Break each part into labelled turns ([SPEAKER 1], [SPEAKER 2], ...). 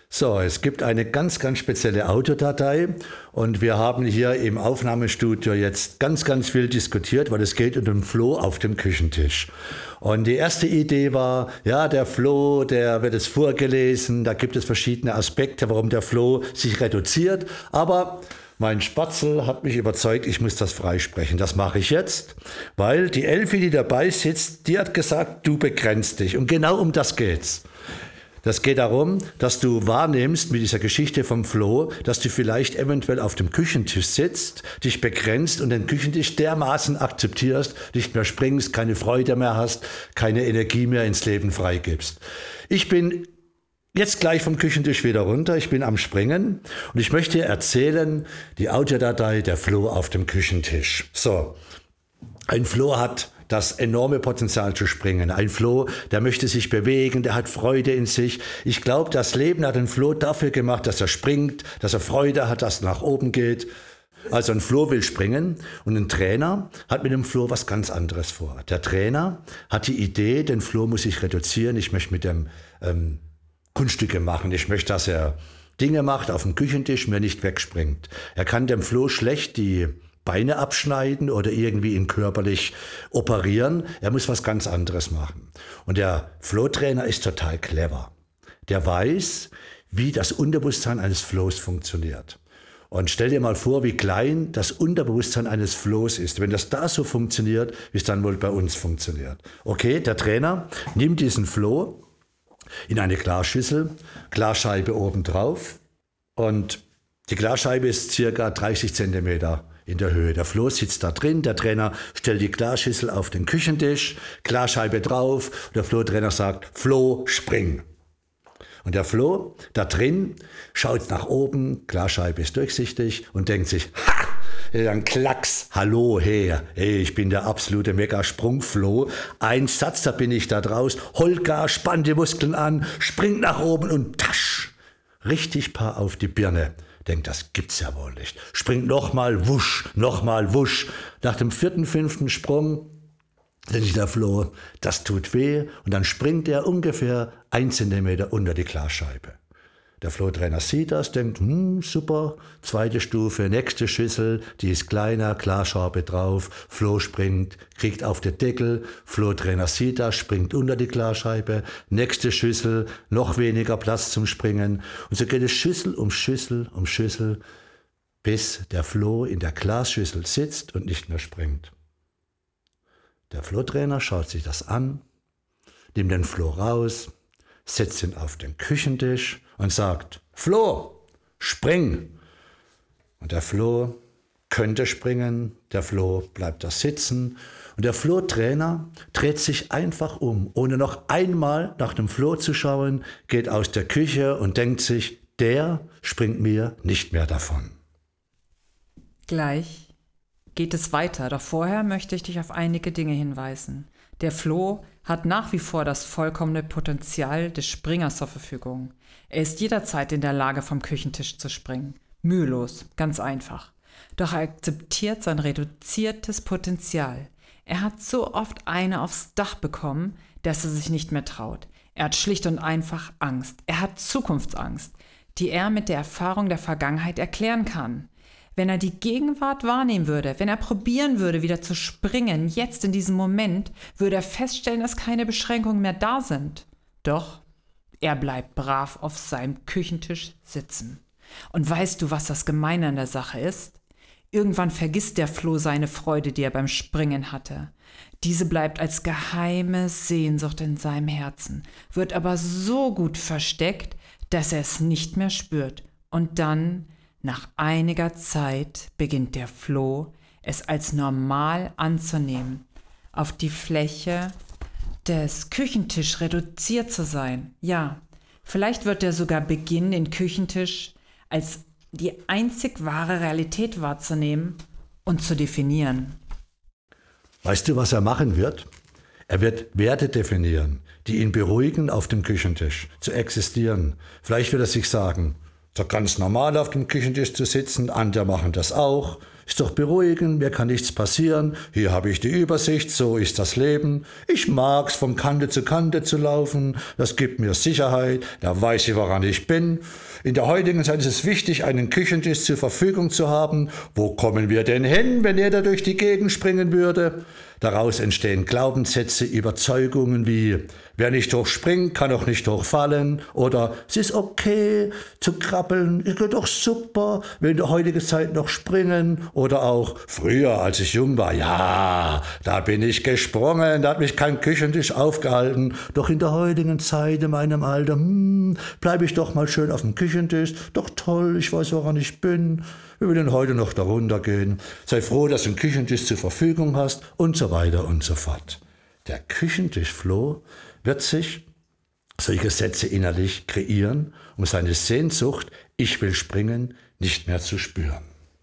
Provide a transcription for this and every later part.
[SPEAKER 1] So, es gibt eine ganz, ganz spezielle Audiodatei und wir haben hier im Aufnahmestudio jetzt ganz viel diskutiert, weil es geht um den Floh auf dem Küchentisch. Und die erste Idee war, ja, der Floh, der wird jetzt vorgelesen, da gibt es verschiedene Aspekte, warum der Floh sich reduziert, aber mein Spatzel hat mich überzeugt, ich muss das freisprechen. Das mache ich jetzt, weil die Elfi, die dabei sitzt, die hat gesagt, du begrenzt dich. Und genau um das geht's. Das geht darum, dass du wahrnimmst mit dieser Geschichte vom Floh, dass du vielleicht eventuell auf dem Küchentisch sitzt, dich begrenzt und den Küchentisch dermaßen akzeptierst, nicht mehr springst, keine Freude mehr hast, keine Energie mehr ins Leben freigibst. Ich bin jetzt gleich vom Küchentisch wieder runter, ich bin am Springen und ich möchte dir erzählen, die Audiodatei der Floh auf dem Küchentisch. So, ein Floh hat das enorme Potenzial zu springen. Ein Floh, der möchte sich bewegen, der hat Freude in sich. Ich glaube, das Leben hat den Floh dafür gemacht, dass er springt, dass er Freude hat, dass er nach oben geht. Also ein Floh will springen und ein Trainer hat mit dem Floh was ganz anderes vor. Der Trainer hat die Idee, den Floh muss ich reduzieren, ich möchte mit dem Kunststücke machen, ich möchte, dass er Dinge macht auf dem Küchentisch, mir nicht wegspringt. Er kann dem Floh schlecht die Beine abschneiden oder irgendwie ihn körperlich operieren. Er muss was ganz anderes machen. Und der Flow-Trainer ist total clever. Der weiß, wie das Unterbewusstsein eines Flows funktioniert. Und stell dir mal vor, wie klein das Unterbewusstsein eines Flows ist. Wenn das da so funktioniert, wie es dann wohl bei uns funktioniert. Okay, der Trainer nimmt diesen Flow in eine Glasschüssel, Glasscheibe oben drauf und die Glasscheibe ist circa 30 Zentimeter in der Höhe. Der Floh sitzt da drin, der Trainer stellt die Glasschüssel auf den Küchentisch, Glasscheibe drauf und der Floh-Trainer sagt, Floh, spring. Und der Floh da drin schaut nach oben, Glasscheibe ist durchsichtig und denkt sich, ha! Dann Klacks, hallo, hey, ich bin der absolute Mega-Sprung-Floh. Ein Satz, da bin ich da draus, Holger, spann die Muskeln an, springt nach oben und tasch, richtig paar auf die Birne. Denkt, das gibt's ja wohl nicht. Springt nochmal, wusch, nochmal, wusch. Nach dem 4., 5. Sprung denkt sich der Floh, das tut weh. Und dann springt er ungefähr 1 Zentimeter unter die Glasscheibe. Der Floh-Trainer sieht das, denkt, super, 2. Stufe, nächste Schüssel, die ist kleiner, Glasscheibe drauf, Floh springt, kriegt auf den Deckel, Floh-Trainer sieht das, springt unter die Glasscheibe, nächste Schüssel, noch weniger Platz zum Springen. Und so geht es Schüssel um Schüssel um Schüssel, bis der Floh in der Glasschüssel sitzt und nicht mehr springt. Der Floh-Trainer schaut sich das an, nimmt den Floh raus, setzt ihn auf den Küchentisch und sagt, Floh, spring. Und der Floh könnte springen, der Floh bleibt da sitzen und der Floh-Trainer dreht sich einfach um, ohne noch einmal nach dem Floh zu schauen, geht aus der Küche und denkt sich, der springt mir nicht mehr davon.
[SPEAKER 2] Gleich geht es weiter, doch vorher möchte ich dich auf einige Dinge hinweisen. Der Floh hat nach wie vor das vollkommene Potenzial des Springers zur Verfügung. Er ist jederzeit in der Lage, vom Küchentisch zu springen. Mühelos, ganz einfach. Doch er akzeptiert sein reduziertes Potenzial. Er hat so oft eine aufs Dach bekommen, dass er sich nicht mehr traut. Er hat schlicht und einfach Angst. Er hat Zukunftsangst, die er mit der Erfahrung der Vergangenheit erklären kann. Wenn er die Gegenwart wahrnehmen würde, wenn er probieren würde, wieder zu springen, jetzt in diesem Moment, würde er feststellen, dass keine Beschränkungen mehr da sind. Doch er bleibt brav auf seinem Küchentisch sitzen. Und weißt du, was das Gemeine an der Sache ist? Irgendwann vergisst der Floh seine Freude, die er beim Springen hatte. Diese bleibt als geheime Sehnsucht in seinem Herzen, wird aber so gut versteckt, dass er es nicht mehr spürt. Und dann, nach einiger Zeit, beginnt der Floh, es als normal anzunehmen, auf die Fläche des Küchentisch reduziert zu sein. Ja, vielleicht wird er sogar beginnen, den Küchentisch als die einzig wahre Realität wahrzunehmen und zu definieren.
[SPEAKER 1] Weißt du, was er machen wird? Er wird Werte definieren, die ihn beruhigen, auf dem Küchentisch zu existieren. Vielleicht wird er sich sagen, so ganz normal auf dem Küchentisch zu sitzen, andere machen das auch. ist doch beruhigend, mir kann nichts passieren, hier habe ich die Übersicht, so ist das Leben. Ich mag's, von Kante zu laufen, das gibt mir Sicherheit, da weiß ich, woran ich bin. In der heutigen Zeit ist es wichtig, einen Küchentisch zur Verfügung zu haben. Wo kommen wir denn hin, wenn jeder durch die Gegend springen würde? Daraus entstehen Glaubenssätze, Überzeugungen wie, wer nicht hochspringt, kann auch nicht hochfallen, oder es ist okay zu krabbeln, es geht doch super, wir in der heutigen Zeit noch springen, oder auch früher, als ich jung war, ja, da bin ich gesprungen, da hat mich kein Küchentisch aufgehalten, doch in der heutigen Zeit, in meinem Alter, bleibe ich doch mal schön auf dem Küchentisch, doch toll, ich weiß, woran ich bin. Wir wollen heute noch darunter gehen. Sei froh, dass du einen Küchentisch zur Verfügung hast und so weiter und so fort. Der Küchentischfloh wird sich solche Sätze innerlich kreieren, um seine Sehnsucht, ich will springen, nicht mehr zu spüren.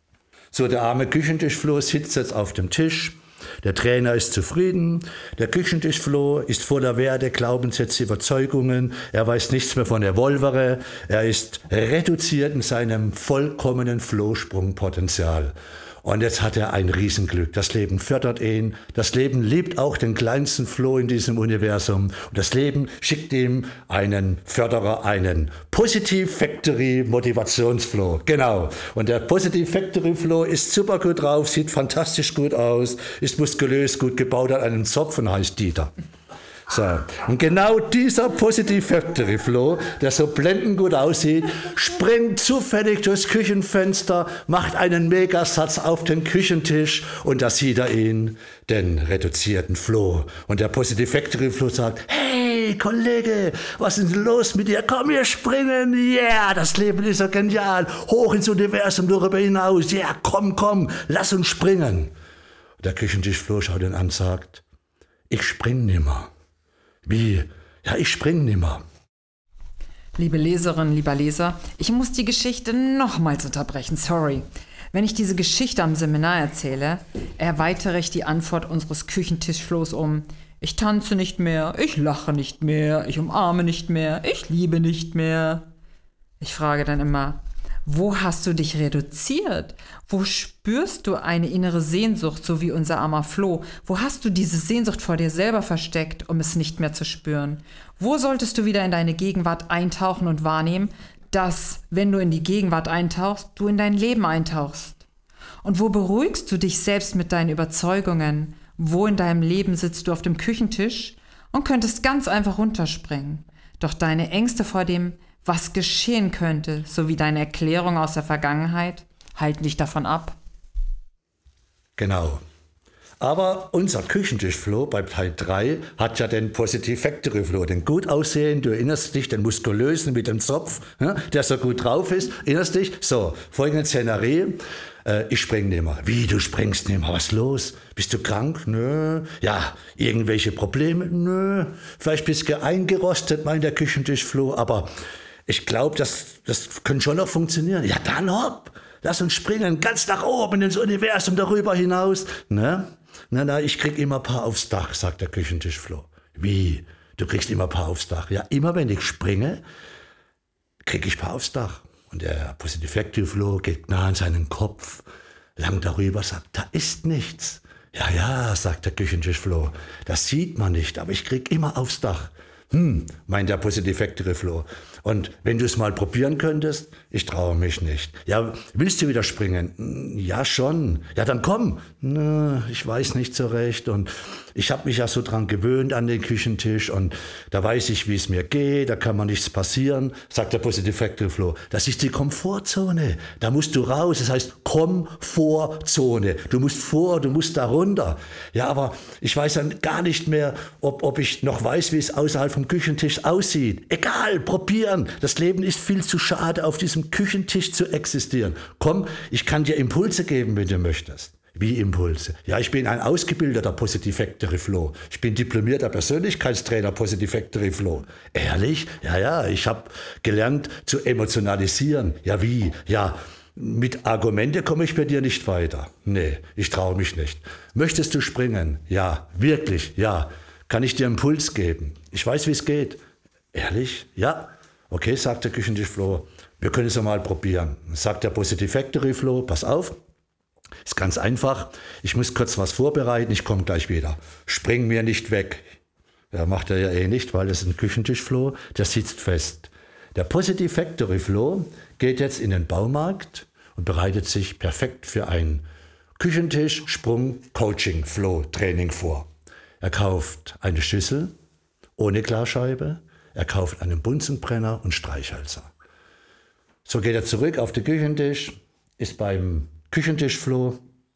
[SPEAKER 1] So, der arme Küchentischfloh sitzt jetzt auf dem Tisch. Der Trainer ist zufrieden, der Küchentischfloh ist voller Werte, Glaubenssätze, Überzeugungen, er weiß nichts mehr von Evolvere, er ist reduziert in seinem vollkommenen Flohsprungpotenzial. Und jetzt hat er ein Riesenglück. Das Leben fördert ihn. Das Leben liebt auch den kleinsten Floh in diesem Universum. Und das Leben schickt ihm einen Förderer, einen Positive Factory Motivationsfloh. Genau. Und der Positive Factory Floh ist super gut drauf, sieht fantastisch gut aus, ist muskulös, gut gebaut, hat einen Zopf und heißt Dieter. So. Und genau dieser Positive Factory Flow, der so blendend gut aussieht, springt zufällig durchs Küchenfenster, macht einen Megasatz auf den Küchentisch und da sieht er ihn, den reduzierten Flow. Und der Positive Factory Flow sagt, hey Kollege, was ist denn los mit dir? Komm, wir springen, yeah, das Leben ist so genial, hoch ins Universum, darüber hinaus, yeah, komm, lass uns springen. Und der Küchentischfloh schaut ihn an und sagt, ich spring nimmer. Wie? Ja, ich spring nimmer.
[SPEAKER 2] Liebe Leserin, lieber Leser, ich muss die Geschichte nochmals unterbrechen, sorry. Wenn ich diese Geschichte am Seminar erzähle, erweitere ich die Antwort unseres Küchentischflohs um: Ich tanze nicht mehr, ich lache nicht mehr, ich umarme nicht mehr, ich liebe nicht mehr. Ich frage dann immer, wo hast du dich reduziert? Wo spürst du eine innere Sehnsucht, so wie unser armer Floh? Wo hast du diese Sehnsucht vor dir selber versteckt, um es nicht mehr zu spüren? Wo solltest du wieder in deine Gegenwart eintauchen und wahrnehmen, dass, wenn du in die Gegenwart eintauchst, du in dein Leben eintauchst? Und wo beruhigst du dich selbst mit deinen Überzeugungen? Wo in deinem Leben sitzt du auf dem Küchentisch und könntest ganz einfach runterspringen? Doch deine Ängste vor dem, was geschehen könnte, sowie deine Erklärung aus der Vergangenheit, halten dich davon ab.
[SPEAKER 1] Genau. Aber unser Küchentischfloh bei Teil 3 hat ja den Positive Factory Flow, den gut aussehenden, du erinnerst dich, den muskulösen mit dem Zopf, der so gut drauf ist, erinnerst dich? So, folgende Szenerie, ich spring nimmer. Wie, du springst nimmer? Was ist los? Bist du krank? Nö. Ja, irgendwelche Probleme? Nö. Vielleicht bist du eingerostet, meint der Küchentischfloh, aber ich glaube, das könnte schon noch funktionieren. Ja, dann hopp, lass uns springen, ganz nach oben ins Universum, darüber hinaus. Ne? Na, ich krieg immer ein paar aufs Dach, sagt der Küchentischfloh. Wie? Du kriegst immer ein paar aufs Dach? Ja, immer wenn ich springe, krieg ich ein paar aufs Dach. Und der Positive Factory Flow geht nah an seinen Kopf, lang darüber, sagt, da ist nichts. Ja, sagt der Küchentischfloh, das sieht man nicht, aber ich krieg immer aufs Dach. Meint der Positive Factory Flow. Und wenn du es mal probieren könntest, ich traue mich nicht. Ja, willst du wieder springen? Ja, schon. Ja, dann komm. Ich weiß nicht so recht. Und ich habe mich ja so dran gewöhnt an den Küchentisch. Und da weiß ich, wie es mir geht. Da kann mir nichts passieren, sagt der Positive Factory Flow. Das ist die Komfortzone. Da musst du raus. Das heißt Komfortzone. Du musst da runter. Ja, aber ich weiß dann gar nicht mehr, ob ich noch weiß, wie es außerhalb vom Küchentisch aussieht. Egal, probieren. Das Leben ist viel zu schade, auf diesem Küchentisch zu existieren. Komm, ich kann dir Impulse geben, wenn du möchtest. Wie Impulse? Ja, ich bin ein ausgebildeter Positive Factory Flow. Ich bin diplomierter Persönlichkeitstrainer Positive Factory Flow. Ehrlich? Ja, ich habe gelernt zu emotionalisieren. Ja, wie? Ja, mit Argumente komme ich bei dir nicht weiter. Nee, ich traue mich nicht. Möchtest du springen? Ja, wirklich, ja. Kann ich dir einen Impuls geben? Ich weiß, wie es geht. Ehrlich? Ja. Okay, sagt der Küchentischfloh, wir können es ja mal probieren. Sagt der Positive Factory Flow, pass auf, Ist ganz einfach. Ich muss kurz was vorbereiten, ich komme gleich wieder. Spring mir nicht weg. Ja, macht er ja eh nicht, weil das ist ein Küchentischfloh, der sitzt fest. Der Positive Factory Floh geht jetzt in den Baumarkt und bereitet sich perfekt für ein Küchentisch-Sprung-Coaching-Floh-Training vor. Er kauft eine Schüssel ohne Glasscheibe, er kauft einen Bunsenbrenner und Streichhölzer. So geht er zurück auf den Küchentisch, ist beim Küchentischfloh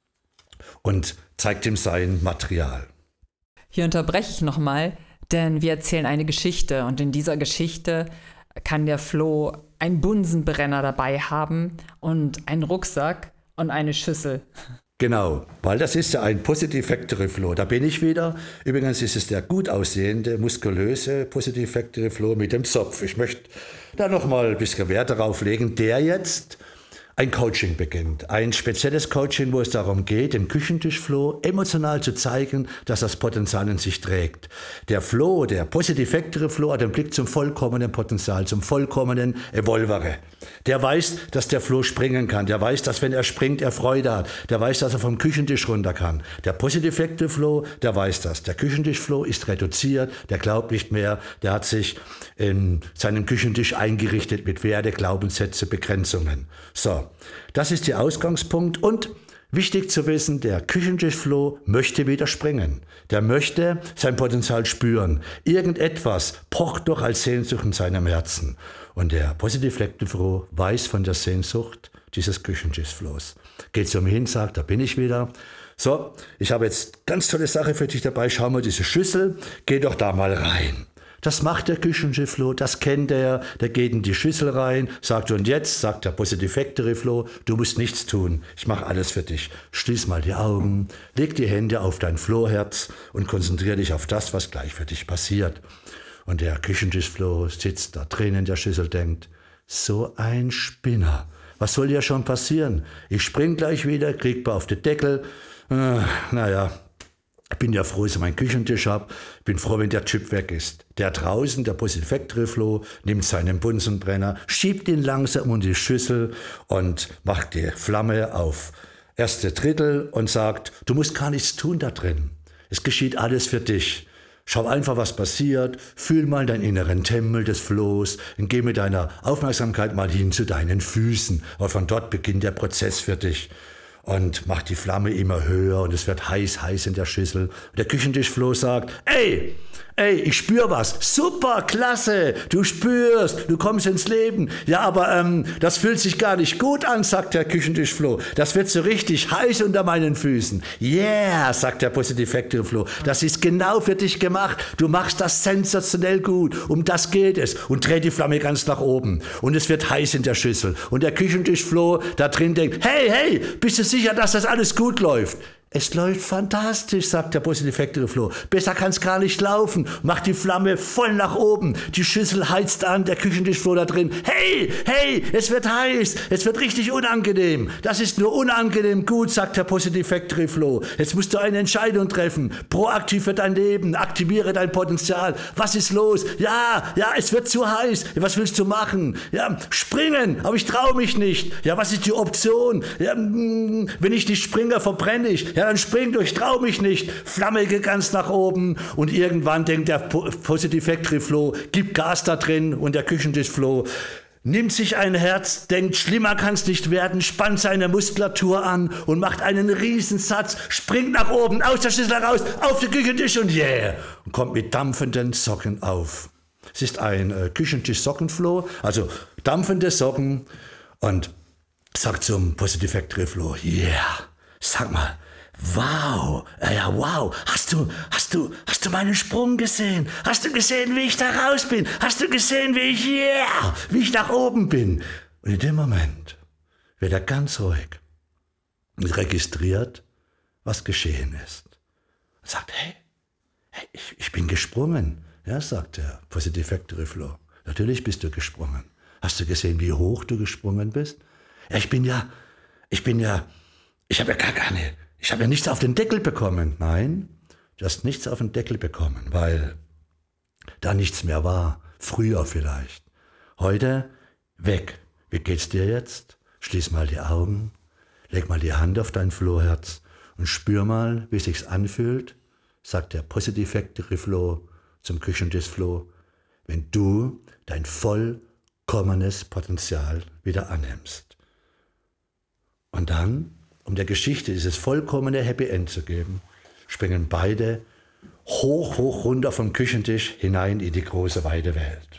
[SPEAKER 1] und zeigt ihm sein Material.
[SPEAKER 2] Hier unterbreche ich nochmal, denn wir erzählen eine Geschichte und in dieser Geschichte kann der Floh einen Bunsenbrenner dabei haben und einen Rucksack und eine Schüssel.
[SPEAKER 1] Genau, weil das ist ja ein Positive Factory Floh. Da bin ich wieder. Übrigens ist es der gut aussehende, muskulöse Positive Factory Floh mit dem Zopf. Ich möchte da nochmal ein bisschen Wert darauf legen, der jetzt ein Coaching beginnt. Ein spezielles Coaching, wo es darum geht, dem Küchentischfloh emotional zu zeigen, dass das Potenzial in sich trägt. Der Floh, der Positive Factory Floh, hat den Blick zum vollkommenen Potenzial, zum vollkommenen Evolvere. Der weiß, dass der Floh springen kann. Der weiß, dass wenn er springt, er Freude hat. Der weiß, dass er vom Küchentisch runter kann. Der Positive Factory Floh, der weiß das. Der Küchentischfloh ist reduziert, der glaubt nicht mehr. Der hat sich in seinem Küchentisch eingerichtet mit Werte, Glaubenssätze, Begrenzungen. So. Das ist der Ausgangspunkt und wichtig zu wissen, der Küchentischfloh möchte wieder springen. Der möchte sein Potenzial spüren. Irgendetwas pocht doch als Sehnsucht in seinem Herzen. Und der Positive Factory Floh weiß von der Sehnsucht dieses Küchentischflohs. Geht zu mir hin, sagt, da bin ich wieder. So, ich habe jetzt ganz tolle Sache für dich dabei. Schau mal diese Schüssel, geh doch da mal rein. Das macht der Küchentischfloh, das kennt er, der geht in die Schüssel rein, sagt und jetzt, sagt der Positive Factory Floh, du musst nichts tun, ich mache alles für dich. Schließ mal die Augen, leg die Hände auf dein Flohherz und konzentriere dich auf das, was gleich für dich passiert. Und der Küchentischfloh sitzt da drin in der Schüssel, denkt, so ein Spinner, was soll ja schon passieren? Ich spring gleich wieder, krieg mal auf den Deckel, ich bin ja froh, dass ich meinen Küchentisch habe. Ich bin froh, wenn der Typ weg ist. Der draußen, der Positive Factory Floh, nimmt seinen Bunsenbrenner, schiebt ihn langsam in die Schüssel und macht die Flamme auf erste Drittel und sagt, du musst gar nichts tun da drin. Es geschieht alles für dich. Schau einfach, was passiert. Fühl mal deinen inneren Tempel des Flohs und geh mit deiner Aufmerksamkeit mal hin zu deinen Füßen. Und von dort beginnt der Prozess für dich. Und macht die Flamme immer höher und es wird heiß in der Schüssel. Und der Küchentischfloh sagt, ey, ich spür was. Super, klasse, du spürst, du kommst ins Leben. Ja, aber das fühlt sich gar nicht gut an, sagt der Küchentischfloh. Das wird so richtig heiß unter meinen Füßen. Yeah, sagt der Positive Factory Floh. Das ist genau für dich gemacht. Du machst das sensationell gut. Um das geht es. Und dreht die Flamme ganz nach oben. Und es wird heiß in der Schüssel. Und der Küchentischfloh da drin denkt, hey, bist du sicher, dass das alles gut läuft? Es läuft fantastisch, sagt der Positive Factory Floh. Besser kann es gar nicht laufen. Macht die Flamme voll nach oben. Die Schüssel heizt an, der Küchentischfloh da drin. Hey, es wird heiß. Es wird richtig unangenehm. Das ist nur unangenehm gut, sagt der Positive Factory Floh. Jetzt musst du eine Entscheidung treffen. Proaktiv für dein Leben. Aktiviere dein Potenzial. Was ist los? Ja, es wird zu heiß. Was willst du machen? Ja, springen. Aber ich traue mich nicht. Ja, was ist die Option? Ja, wenn ich nicht springe, verbrenne ich. Ja, dann spring durch, trau mich nicht. Flamme geht ganz nach oben und irgendwann denkt der Positive Factory Floh, gibt Gas da drin und der Küchentischfloh nimmt sich ein Herz, denkt, schlimmer kann's nicht werden, spannt seine Muskulatur an und macht einen Riesensatz, springt nach oben, aus der Schüssel raus, auf den Küchentisch und und kommt mit dampfenden Socken auf. Es ist ein Küchentisch-Sockenfloh, also dampfende Socken und sagt zum Positive Factory Floh, sag mal, wow, hast du meinen Sprung gesehen? Hast du gesehen, wie ich da raus bin? Hast du gesehen, wie ich nach oben bin? Und in dem Moment wird er ganz ruhig und registriert, was geschehen ist. Und sagt, hey, ich bin gesprungen. Ja, sagt der Positive Factory Floh. Natürlich bist du gesprungen. Hast du gesehen, wie hoch du gesprungen bist? Ja, ich habe ja nichts auf den Deckel bekommen. Nein, du hast nichts auf den Deckel bekommen, weil da nichts mehr war. Früher vielleicht. Heute weg. Wie geht's dir jetzt? Schließ mal die Augen. Leg mal die Hand auf dein Flohherz und spür mal, wie es sich anfühlt, sagt der Positive Factory Flow zum Küchentisch Flow, wenn du dein vollkommenes Potenzial wieder annimmst. Und dann, um der Geschichte dieses vollkommene Happy End zu geben, springen beide hoch runter vom Küchentisch hinein in die große weite Welt.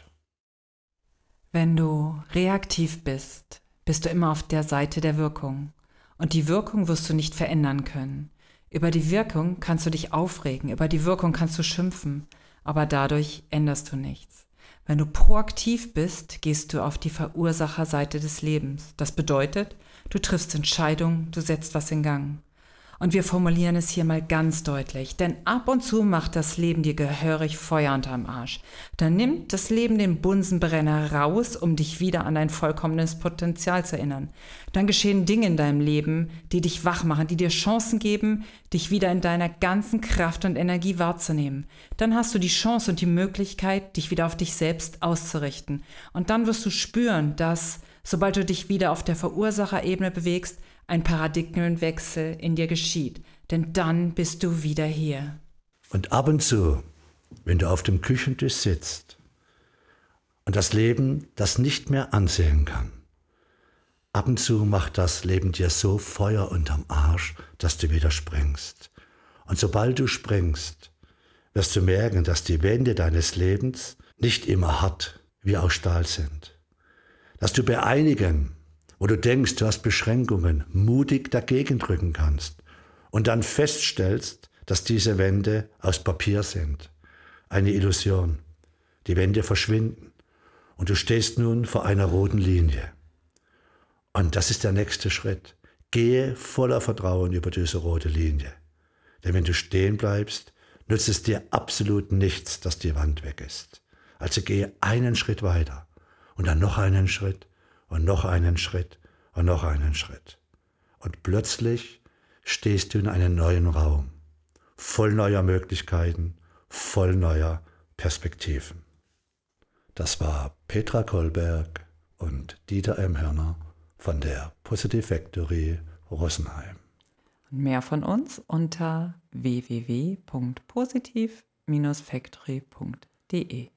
[SPEAKER 2] Wenn du reaktiv bist, bist du immer auf der Seite der Wirkung. Und die Wirkung wirst du nicht verändern können. Über die Wirkung kannst du dich aufregen, über die Wirkung kannst du schimpfen, aber dadurch änderst du nichts. Wenn du proaktiv bist, gehst du auf die Verursacherseite des Lebens. Das bedeutet, du triffst Entscheidungen, du setzt was in Gang. Und wir formulieren es hier mal ganz deutlich, denn ab und zu macht das Leben dir gehörig Feuer unterm Arsch. Dann nimmt das Leben den Bunsenbrenner raus, um dich wieder an dein vollkommenes Potenzial zu erinnern. Dann geschehen Dinge in deinem Leben, die dich wach machen, die dir Chancen geben, dich wieder in deiner ganzen Kraft und Energie wahrzunehmen. Dann hast du die Chance und die Möglichkeit, dich wieder auf dich selbst auszurichten. Und dann wirst du spüren, dass, sobald du dich wieder auf der Verursacherebene bewegst, ein Paradigmenwechsel in dir geschieht, denn dann bist du wieder hier.
[SPEAKER 1] Und ab und zu, wenn du auf dem Küchentisch sitzt und das Leben das nicht mehr ansehen kann, ab und zu macht das Leben dir so Feuer unterm Arsch, dass du wieder springst. Und sobald du springst, wirst du merken, dass die Wände deines Lebens nicht immer hart wie aus Stahl sind. Dass du bei einigen, wo du denkst, du hast Beschränkungen, mutig dagegen drücken kannst und dann feststellst, dass diese Wände aus Papier sind. Eine Illusion. Die Wände verschwinden und du stehst nun vor einer roten Linie. Und das ist der nächste Schritt. Gehe voller Vertrauen über diese rote Linie. Denn wenn du stehen bleibst, nützt es dir absolut nichts, dass die Wand weg ist. Also gehe einen Schritt weiter und dann noch einen Schritt und noch einen Schritt und noch einen Schritt. Und plötzlich stehst du in einem neuen Raum, voll neuer Möglichkeiten, voll neuer Perspektiven. Das war Petra Kollberg und Dieter M. Hörner von der Positive Factory Rosenheim.
[SPEAKER 2] Mehr von uns unter www.positiv-factory.de